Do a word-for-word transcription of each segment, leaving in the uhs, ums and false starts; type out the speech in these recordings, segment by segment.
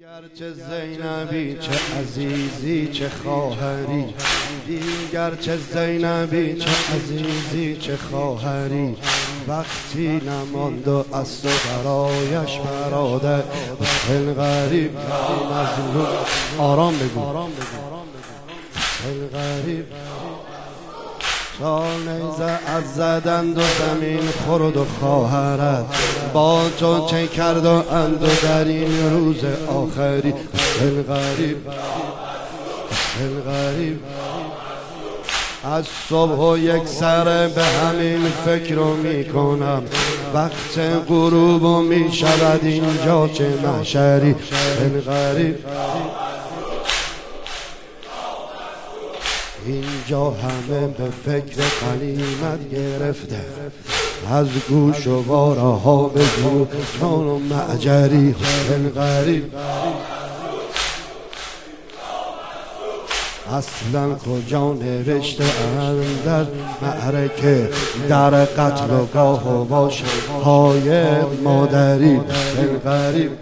چه زینبی چه عزیزی چه خواهری، دیگر چه زینبی چه عزیزی چه خواهری، وقتی نماند و از تو برایش برادر حسین غریب مظلوم. آرام بگو حسین غریب تا نیزه از زدند و زمین خورد و خواهرت با تو چه کرد و اند و در این روز آخری. حسین غریب حسین غریب از صبح و یک سر به همین فکر رو میکنم، وقت غروب و میشود اینجا چه محشری. حسین غریب اینجا همه به فکر غنیمت گرفته، از گوش و واره ها به جان و معجری. حسین غریب اصلا کجا نوشته اند در معرکه در قتل و گاه و باش های مادری. حسین غریب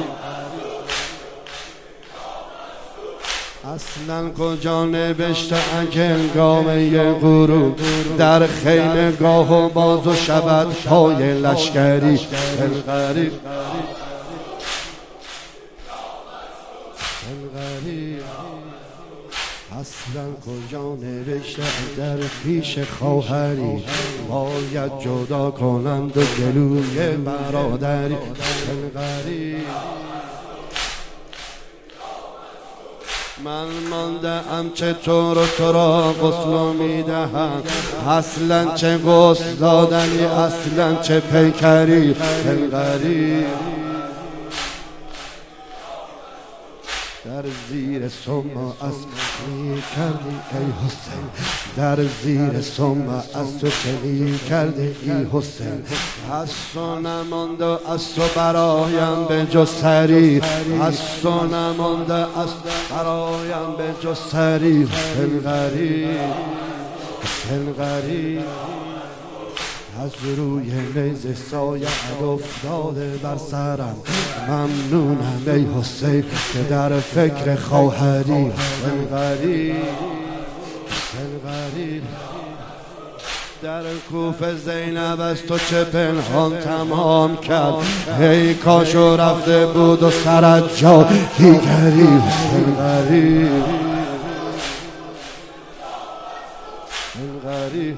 اصلا کجا نوشته هنگام غروب در خیمه گاه و باز و شود های لشکری. حسین غریب حسین غریب اصلا کجا نوشته در پیش خواهری باید جدا کنند و گلوی برادری. حسین غریب من مانده ام چطور و تو را غسل میدهم، اصلا چه غسل دادنی اصلا چه پیکری. حسین غریب در زیر سم از می کردی ای حسین، در زیر سم از تو چه می کردی ای حسین، از تو نماند و از تو برایم به جز سری، از تو نماند از برایم به جز سری. حسین غریب حسین غریب از روی نیزه سایه افتاده بر سرم، ممنونم ای حسین که در فکر خواهری. حسین غریب حسین غریب در کوفه زینب از تو چه پنهان تمام کرد، ای کاشو رفته بود و سرت جا دیگری. حسین غریب حسین غریب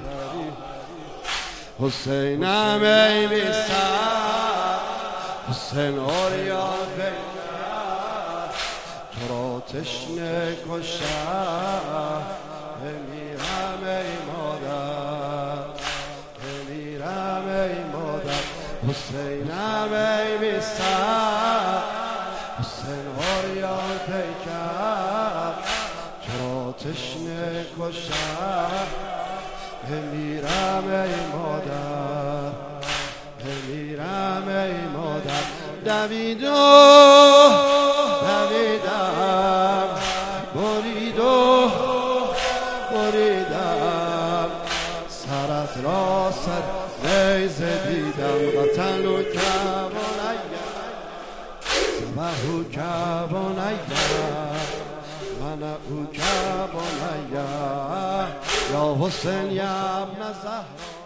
حسینم ای بی‌سر حسین آریا بگر تو را تشنه کشم، بمیرم ای مادر بمیرم ای مادر. حسینم ای بی‌سر حسین آریا بگر تو را تشنه کشم، بمیرم ای مادر بمیرم ای مادر. دویدو دویدم بریدو بریدم سرت را سر نیزه دیدم، قتلو کبانیم سبهو کبانیم من او کبانیم یا حسین یا ابن زهرا.